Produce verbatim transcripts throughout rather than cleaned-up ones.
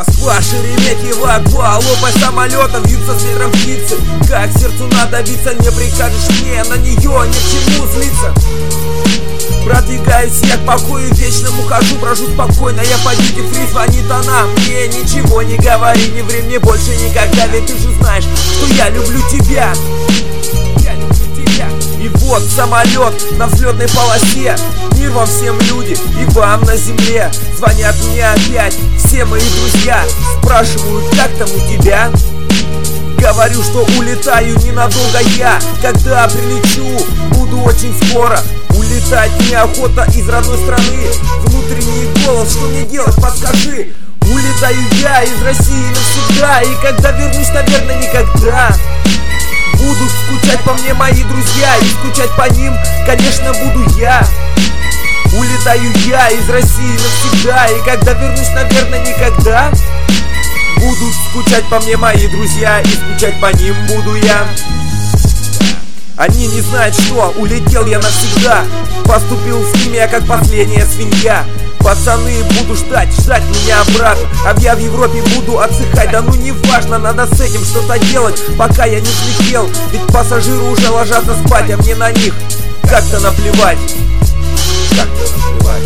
Москва, Шереметьево, два лопай самолета, вьются с ветром птицы. Как сердцу надо биться, не прикажешь мне, на нее ни к чему злиться. Продвигаюсь я к покою вечному, хожу, брожу спокойно. Я по дьюти фри, звонит она мне, ничего не говори, не ври мне больше никогда. Ведь ты же знаешь, что я люблю тебя. Я люблю тебя. И вот самолет на взлетной полосе. Мир вам всем, люди, и вам на земле. Звонят мне опять все мои друзья, спрашивают, как там у тебя. Говорю, что улетаю ненадолго я. Когда прилечу, буду очень скоро. Улетать неохота из родной страны. Внутренний голос, что мне делать, подскажи. Улетаю я из России навсегда. И когда вернусь, наверное, никогда. Будут скучать по мне мои друзья. И скучать по ним, конечно, буду я. Улетаю я из России навсегда. И когда вернусь, наверное, никогда. Будут скучать по мне мои друзья. И скучать по ним буду я. Они не знают, что улетел я навсегда. Поступил с ними я как последняя свинья. Пацаны, буду ждать, ждать меня обратно. А я в Европе буду отдыхать. Да ну не важно, надо с этим что-то делать, пока я не взлетел. Ведь пассажиры уже ложатся спать, а мне на них как-то наплевать. Как-то наплевать.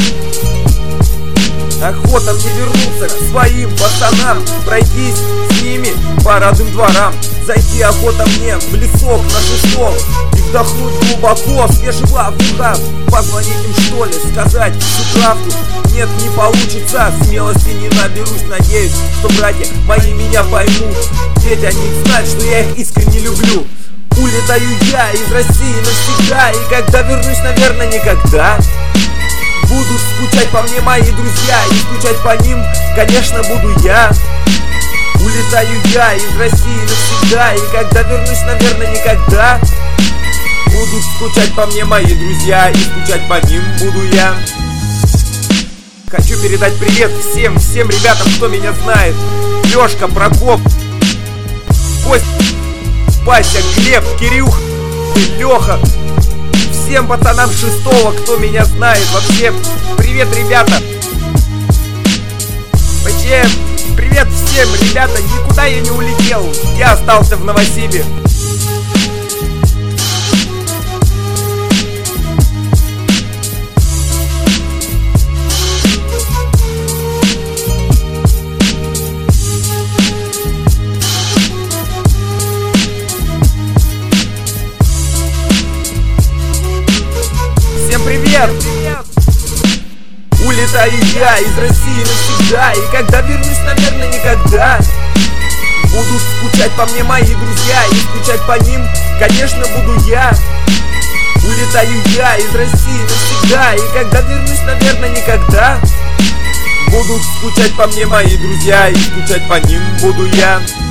Охота мне вернуться к своим пацанам, пройтись с ними по родным дворам. Зайти охота мне в лесок на шестом и вдохнуть глубоко свежего воздуха. Позвонить им, что ли, сказать всю правду? Нет, не получится, смелости не наберусь. Надеюсь, что братья мои меня поймут, ведь они знают, что я их искренне люблю. Улетаю я из России навсегда. И когда вернусь, наверное, никогда. Будут скучать по мне мои друзья. И скучать по ним, конечно, буду я. Улетаю я из России навсегда. И когда вернусь, наверное, никогда. Будут скучать по мне мои друзья. И скучать по ним буду я. Хочу передать привет всем, всем ребятам, кто меня знает. Лёшка, Прокоп, Кость, Вася, Глеб, Кирюх, Лёха. Всем пацанам шестого, кто меня знает. Вообще, привет, ребята. Вообще, привет всем, ребята. Никуда я не улетел. Я остался в Новосибе. Всем привет! Улетаю я из России навсегда. И когда вернусь, наверное, никогда. Будут скучать по мне мои друзья. И скучать по ним, конечно, буду я. Улетаю я из России навсегда. И когда вернусь, наверное, никогда. Будут скучать по мне мои друзья. И скучать по ним буду я.